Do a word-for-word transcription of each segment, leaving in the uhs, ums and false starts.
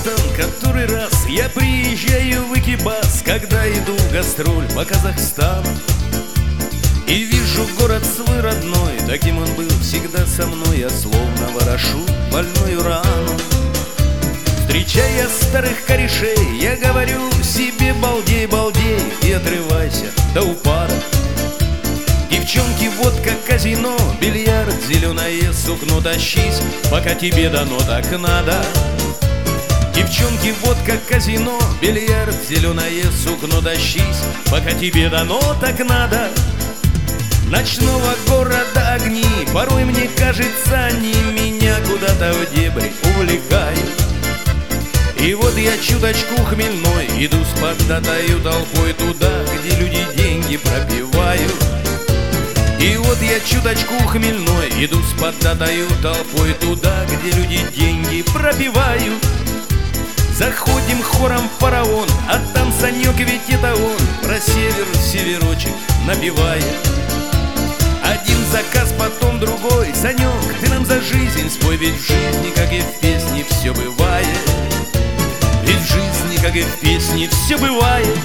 Казахстан, который раз я приезжаю в Экибас, когда иду в гастроль по Казахстану. И вижу город свой родной, таким он был всегда со мной. Я словно ворошу больную рану. Встречая старых корешей, я говорю себе: балдей, балдей, и отрывайся до упада. Девчонки, водка, казино, бильярд, зеленое сукно, тащись, пока тебе дано так надо. Девчонки, водка, казино, бильярд, зеленое сукно, тащись, пока тебе дано так надо. Ночного города огни, порой мне кажется, они меня куда-то в дебри увлекают. И вот я чуточку хмельной иду с поддатою толпой туда, где люди деньги пропивают. И вот я чуточку хмельной иду с поддатою толпой туда, где люди деньги пропивают. Заходим хором в фараон, а там Санек, ведь это он про север, северочек напевает. Один заказ, потом другой. Санек, ты нам за жизнь спой, ведь в жизни, как и в песне, все бывает. Ведь в жизни, как и в песне, все бывает.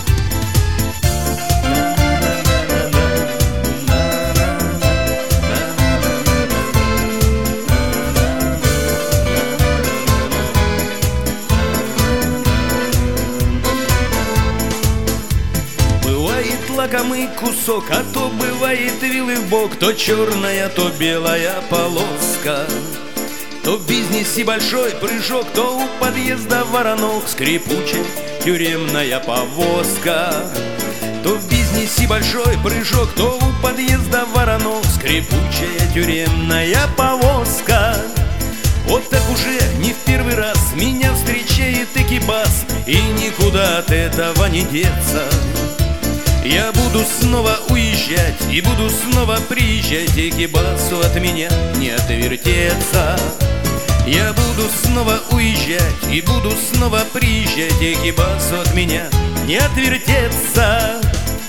Лакомый кусок, а то бывает вилы в бок, то черная, то белая полоска. То в бизнесе большой прыжок, то у подъезда воронок скрипучая тюремная повозка. То в бизнесе большой прыжок, то у подъезда воронок скрипучая тюремная повозка. Вот так уже не в первый раз меня встречает Экибас, и никуда от этого не деться. Я буду снова уезжать и буду снова приезжать, Экибасу от меня не отвертеться. Я буду снова уезжать и буду снова приезжать, Экибасу от меня не отвертеться.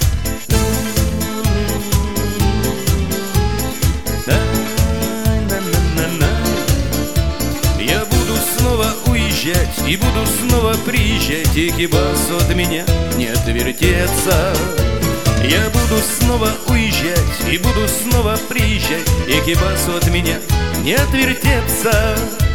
Я буду снова уезжать и буду снова приезжать, Экибасу от меня не отвертеться. Я буду снова уезжать и буду снова приезжать, Экибасу от меня не отвертеться.